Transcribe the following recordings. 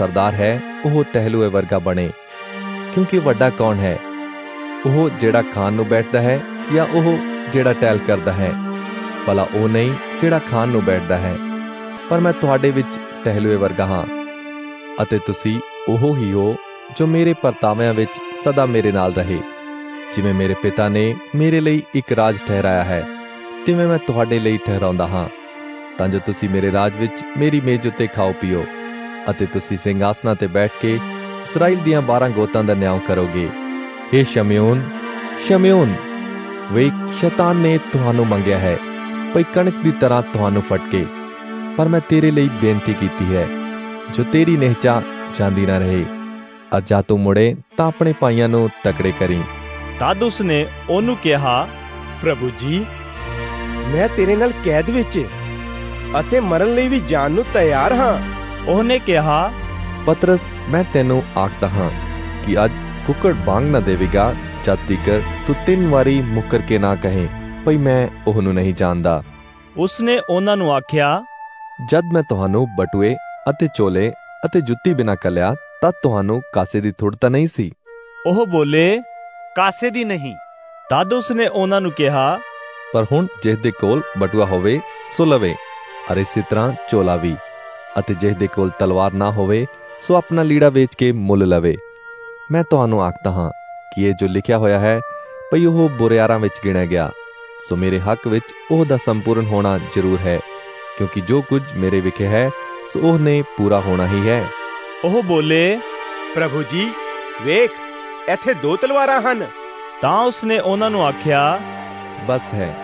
सरदार है ਉਹ टहलुए वर्गा बने, क्योंकि वड्डा कौन है, ਉਹ ਜਿਹੜਾ ਖਾਣ ਨੂੰ ਬੈਠਦਾ ਹੈ ਜਾਂ ਉਹ ਜਿਹੜਾ ਟਹਿਲ ਕਰਦਾ ਹੈ? ਭਲਾ ਉਹ ਨਹੀਂ ਜਿਹੜਾ ਖਾਣ ਨੂੰ ਬੈਠਦਾ ਹੈ। ਪਰ ਮੈਂ ਤੁਹਾਡੇ ਵਿੱਚ ਟਹਿਲੂਏ ਵਰਗਾ ਹਾਂ, ਅਤੇ ਤੁਸੀਂ ਉਹ ਹੀ ਹੋ ਜੋ ਮੇਰੇ ਪਰਤਾਵਿਆਂ ਵਿੱਚ ਸਦਾ ਮੇਰੇ ਨਾਲ ਰਹੇ। ਜਿਵੇਂ ਮੇਰੇ ਪਿਤਾ ਨੇ ਮੇਰੇ ਲਈ ਇੱਕ ਰਾਜ ਠਹਿਰਾਇਆ ਹੈ, ਤਿਵੇਂ ਮੈਂ ਤੁਹਾਡੇ ਲਈ ਠਹਿਰਾਉਂਦਾ ਹਾਂ, ਤਾਂ ਜੋ ਤੁਸੀਂ ਮੇਰੇ ਰਾਜ ਵਿੱਚ ਮੇਰੀ ਮੇਜ਼ ਉੱਤੇ ਖਾਓ ਪੀਓ, ਅਤੇ ਤੁਸੀਂ ਸਿੰਘਾਸਨਾਂ ਤੇ ਬੈਠ ਕੇ ਇਸਰਾਈਲ ਦੀਆਂ 12 ਗੋਤਾਂ ਦਾ ਨਿਆਂ ਕਰੋਗੇ। हे शमयोन, शमयोन, ਵੇਖ ਸ਼ੈਤਾਨ ਨੇ ਤੁਹਾਨੂੰ ਮੰਗਿਆ ਹੈ ਭਈ ਕਣਕ ਦੀ ਤਰ੍ਹਾਂ ਤੁਹਾਨੂੰ ਫਟਕੇ, ਪਰ ਮੈਂ ਤੇਰੇ ਲਈ ਬੇਨਤੀ ਕੀਤੀ ਹੈ ਜੋ ਤੇਰੀ ਨਿਹਚਾ ਜਾਂਦੀ ਨਾ ਰਹੇ। ਅੱਜ ਜਾ ਤੂੰ ਮੁੜੇ ਤਾਂ ਆਪਣੇ ਭਾਈਆਂ ਨੂੰ ਤਕੜੇ ਕਰੀਂ। ਤਦ ਉਸਨੇ ਉਹਨੂੰ ਕਿਹਾ, ਪ੍ਰਭੂ ਜੀ, ਮੈਂ ਤੇਰੇ ਨਾਲ ਕੈਦ ਵਿੱਚ ਅਤੇ ਮਰਨ ਲਈ ਵੀ ਜਾਣ ਨੂੰ ਤਿਆਰ ਹਾਂ। ਉਹਨੇ ਕਿਹਾ, ਪਤਰਸ, ਮੈਂ ਤੈਨੂੰ ਆਖਦਾ ਹਾਂ ਕਿ ਅੱਜ ਕੁੱਕੜ ਬਾਂਗ ਨਾ ਦੇਵੇਗਾ ਜਦ ਤੀਕਰ ਤੂੰ 3 ਵਾਰੀ ਮੁੱਕਰ ਕੇ ਨਾ ਕਹੇ ਭਈ ਮੈਂ ਉਹਨੂੰ ਨਹੀਂ ਜਾਣਦਾ। ਉਸਨੇ ਉਹਨਾਂ ਨੂੰ ਆਖਿਆ, ਜਦ ਮੈਂ ਤੁਹਾਨੂੰ ਬਟੂਏ ਅਤੇ ਚੋਲੇ ਅਤੇ ਜੁੱਤੀ ਬਿਨਾਂ ਕੱਲਿਆ ਤਦ ਤੁਹਾਨੂੰ ਕਾਸੇ ਦੀ ਥੁੜ ਤਾਂ ਨਹੀਂ ਸੀ? ਉਹ ਬੋਲੇ, ਕਾਸੇ ਦੀ ਨਹੀਂ। ਤਦ ਉਸਨੇ ਉਹਨਾਂ ਨੂੰ ਕਿਹਾ, ਪਰ ਹੁਣ ਜਿਸ ਦੇ ਕੋਲ ਬਟੂਆ ਹੋਵੇ ਸੋ ਲਵੇ, ਅਰ ਇਸੇ ਤਰ੍ਹਾਂ ਚੋਲਾ ਵੀ, ਅਤੇ ਜਿਸ ਦੇ ਕੋਲ ਤਲਵਾਰ ਨਾ ਹੋਵੇ ਸੋ ਆਪਣਾ ਲੀੜਾ ਵੇਚ ਕੇ ਮੁੱਲ ਲਵੇ। ਮੈਂ ਤੁਹਾਨੂੰ ਆਖਦਾ ਹਾਂ ਕਿ ਇਹ ਜੋ ਲਿਖਿਆ ਹੋਇਆ ਹੈ ਭਈ ਉਹ ਬੁਰਿਆਰਾਂ ਵਿੱਚ ਗਿਣਿਆ ਗਿਆ, ਸੋ ਮੇਰੇ ਹੱਕ ਵਿੱਚ ਉਹ ਦਾ ਸੰਪੂਰਨ ਹੋਣਾ ਜ਼ਰੂਰ ਹੈ, ਕਿਉਂਕਿ ਜੋ ਕੁਝ ਮੇਰੇ ਵਿਖੇ ਹੈ ਸੋ ਉਹਨੇ ਪੂਰਾ ਹੋਣਾ ਹੀ ਹੈ। ਉਹ ਬੋਲੇ, ਪ੍ਰਭੂ ਜੀ, ਵੇਖ ਇੱਥੇ 2 ਤਲਵਾਰਾਂ ਹਨ। ਤਾਂ ਉਸਨੇ ਉਹਨਾਂ ਨੂੰ ਆਖਿਆ, ਬਸ ਹੈ।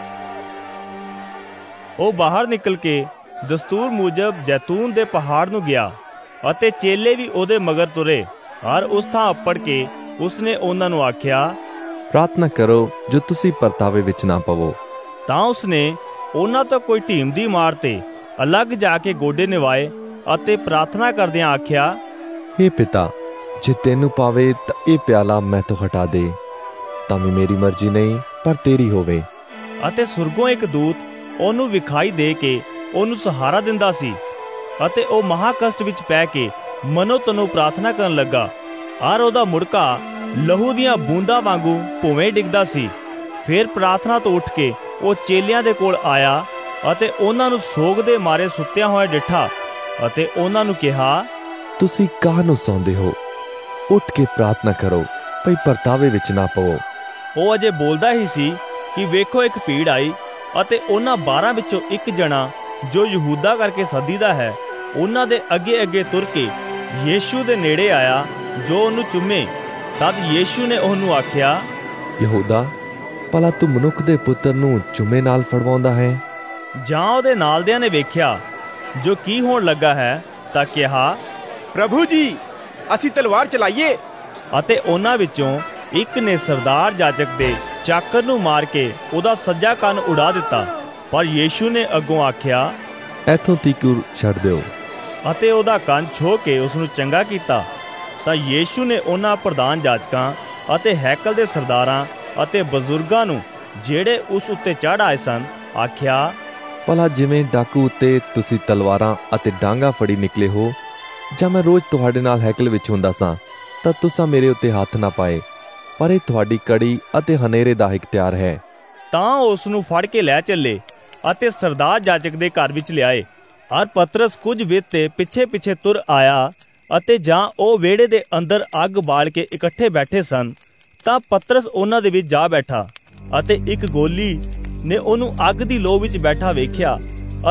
ਉਹ ਬਾਹਰ ਨਿਕਲ ਕੇ ਦਸਤੂਰ ਮੁਜਬ ਜੈਤੂਨ ਦੇ ਪਹਾੜ ਨੂੰ ਗਿਆ, ਅਤੇ ਚੇਲੇ ਵੀ ਉਹਦੇ ਮਗਰ ਤੁਰੇ। ਔਰ ਉਸ ਥਾਂ ਅੱਪੜ ਕੇ ਉਸਨੇ ਉਹਨਾਂ ਨੂੰ ਆਖਿਆ, ਪ੍ਰਾਰਥਨਾ ਕਰੋ ਜੋ ਤੁਸੀਂ ਪਰਤਾਵੇ ਵਿੱਚ ਨਾ ਪਵੋ। ਤਾਂ ਉਸਨੇ ਉਹਨਾਂ ਤੋਂ ਕੋਈ ਢੀਮ ਦੀ ਮਾਰ ਤੇ ਅਲੱਗ ਜਾ ਕੇ ਗੋਡੇ ਨਿਵਾਏ ਅਤੇ ਪ੍ਰਾਰਥਨਾ ਕਰਦਿਆਂ ਆਖਿਆ, हे ਪਿਤਾ, ਜੇ ਤੈਨੂੰ ਪਾਵੇ ਤਾਂ ਇਹ ਪਿਆਲਾ ਮੈਥੋਂ ਹਟਾ ਦੇ, ਤਾਂ ਵੀ ਮੇਰੀ ਮਰਜ਼ੀ ਨਹੀਂ ਪਰ ਤੇਰੀ ਹੋਵੇ। ਅਤੇ ਸੁਰਗੋਂ ਇੱਕ ਦੂਤ ਉਹਨੂੰ ਵਿਖਾਈ ਦੇ ਕੇ ਉਹਨੂੰ ਸਹਾਰਾ ਦਿੰਦਾ ਸੀ, ਅਤੇ ਉਹ ਮਹਾ ਕਸ਼ਟ ਵਿੱਚ ਪੈ ਕੇ ਮਨੋ ਤਨੋ ਪ੍ਰਾਰਥਨਾ ਕਰਨ ਲੱਗਾ, ਔਰ ਉਹਦਾ ਮੁੜਕਾ ਲਹੂ ਦੀਆਂ ਬੂੰਦਾਂ ਵਾਂਗੂ ਭੂਵੇਂ ਡਿੱਗਦਾ ਸੀ। ਫਿਰ ਪ੍ਰਾਰਥਨਾ ਤੋਂ ਉੱਠ ਕੇ ਉਹ ਚੇਲਿਆਂ ਦੇ ਕੋਲ ਆਇਆ ਅਤੇ ਉਹਨਾਂ ਨੂੰ ਸੋਗ ਦੇ ਮਾਰੇ ਸੁੱਤਿਆਂ ਹੋਇਆ ਡਿੱਠਾ, ਅਤੇ ਉਹਨਾਂ ਨੂੰ ਕਿਹਾ, ਤੁਸੀਂ ਕਾਹਨੂੰ ਸੌਂਦੇ ਹੋ? ਉੱਠ ਕੇ ਪ੍ਰਾਰਥਨਾ ਕਰੋ ਭਈ ਪਰਤਾਵੇ ਵਿੱਚ ਨਾ ਪਵੋ। ਉਹ ਅਜੇ ਬੋਲਦਾ ਹੀ ਸੀ ਕਿ ਵੇਖੋ ਇੱਕ ਭੀੜ ਆਈ, ਅਤੇ ਉਹਨਾਂ 12 ਵਿੱਚੋਂ ਇੱਕ ਜਣਾ ਜੋ ਯਹੂਦਾ ਕਰਕੇ ਸੱਦੀਦਾ ਹੈ, ਉਹਨਾਂ ਦੇ ਅੱਗੇ ਅੱਗੇ ਤੁਰ ਕੇ ਯੀਸ਼ੂ ਦੇ ਨੇੜੇ ਆਇਆ ਜੋ ਉਹਨੂੰ ਚੁੰਮੇ। ਤਦ ਯੀਸ਼ੂ ਨੇ ਉਹਨੂੰ ਆਖਿਆ, ਯਹੂਦਾ, ਭਲਾ ਤੂੰ ਮਨੁੱਖ ਦੇ ਪੁੱਤਰ ਨੂੰ ਚੁੰਮੇ ਨਾਲ ਫੜਵਾਉਂਦਾ ਹੈ? ਜਾਂ ਉਹਦੇ ਨਾਲਦਿਆਂ ਨੇ ਵੇਖਿਆ ਜੋ ਕੀ ਹੋਣ ਲੱਗਾ ਹੈ ਤਾਂ ਕਿਹਾ, ਪ੍ਰਭੂ ਜੀ, ਅਸੀਂ ਤਲਵਾਰ ਚਲਾਈਏ। ਅਤੇ ਉਹਨਾਂ ਵਿੱਚੋਂ ਇੱਕ ਨੇ ਸਰਦਾਰ ਜਾਜਕ ਦੇ ਚਾਕਰ ਨੂੰ ਮਾਰ ਕੇ ਉਹਦਾ ਸੱਜਾ ਕੰਨ ਉਡਾ ਦਿੱਤਾ। ਪਰ ਯੀਸ਼ੂ ਨੇ ਅੱਗੋਂ ਆਖਿਆ, ਇੱਥੋਂ ਤੀਕਰ ਛੱਡ ਦਿਓ, ਅਤੇ ਉਹਦਾ ਕੰਨ ਛੋਹ ਕੇ ਉਸ ਨੂੰ ਚੰਗਾ ਕੀਤਾ। ਤਾਂ ਯੀਸ਼ੂ ਨੇ ਉਹਨਾਂ ਪ੍ਰਧਾਨ ਜਾਜਕਾਂ ਅਤੇ ਹੈਕਲ ਦੇ ਸਰਦਾਰਾਂ ਅਤੇ ਬਜ਼ੁਰਗਾਂ ਨੂੰ ਜਿਹੜੇ ਉਸ ਉੱਤੇ ਚੜ੍ਹ ਆਏ ਸਨ ਆਖਿਆ, ਭਲਾ ਜਿਵੇਂ ਡਾਕੂ ਉੱਤੇ ਤੁਸੀਂ ਤਲਵਾਰਾਂ ਅਤੇ ਡਾਂਗਾ ਫੜੀ ਨਿਕਲੇ ਹੋ, ਜਾਂ ਮੈਂ ਰੋਜ਼ ਤੁਹਾਡੇ ਨਾਲ ਹੈਕਲ ਵਿੱਚ ਹੁੰਦਾ ਸਾਂ ਤਾਂ ਤੁਸੀਂ ਮੇਰੇ ਉੱਤੇ ਹੱਥ ਨਾ ਪਾਏ, ਪਰ ਇਹ ਤੁਹਾਡੀ ਕੜੀ ਅਤੇ ਹਨੇਰੇ ਦਾ ਇਖਤਿਆਰ ਹੈ। ਤਾਂ ਉਸ ਨੂੰ ਫੜ ਕੇ ਲੈ ਚੱਲੇ ਅਤੇ ਸਰਦਾਰ ਜਾਜਕ ਦੇ ਘਰ ਵਿੱਚ ਲਿਆਏ। ਔਰ ਪਤਰਸ ਕੁਝ ਵਿੱਤ ਤੇ ਪਿੱਛੇ ਪਿੱਛੇ ਤੁਰ ਆਇਆ, ਅਤੇ ਜਾਂ ਉਹ ਵਿਹੜੇ ਦੇ ਅੰਦਰ ਅੱਗ ਬਾਲ ਕੇ ਇਕੱਠੇ ਬੈਠੇ ਸਨ, ਤਾਂ ਪਤਰਸ ਉਹਨਾਂ ਦੇ ਵਿੱਚ ਜਾ ਬੈਠਾ, ਅਤੇ ਇੱਕ ਗੋਲੀ ਨੇ ਉਹਨੂੰ ਅੱਗ ਦੀ ਲੋਅ ਵਿੱਚ ਬੈਠਾ ਵੇਖਿਆ